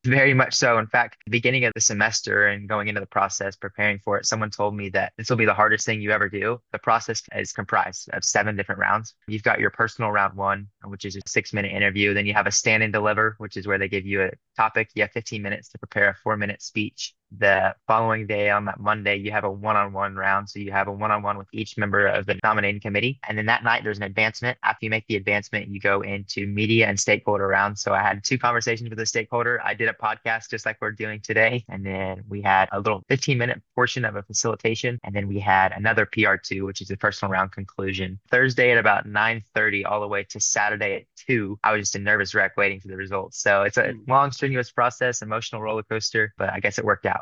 Very much so. In fact, beginning of the semester and going into the process, preparing for it, someone told me that this will be the hardest thing you ever do. The process is comprised of 7 different rounds. You've got your personal round one, which is a 6 minute interview. Then you have a stand and deliver, which is where they give you a topic. You have 15 minutes to prepare a 4 minute speech. The following day on that Monday, you have a one-on-one round. So you have a one-on-one with each member of the nominating committee. And then that night, there's an advancement. After you make the advancement, you go into media and stakeholder rounds. So I had two conversations with a stakeholder. I did a podcast just like we're doing today. And then we had a little 15-minute portion of a facilitation. And then we had another PR2, which is a personal round conclusion. Thursday at about 9:30 all the way to Saturday at 2, I was just a nervous wreck waiting for the results. So it's a long, strenuous process, emotional roller coaster, but I guess it worked out.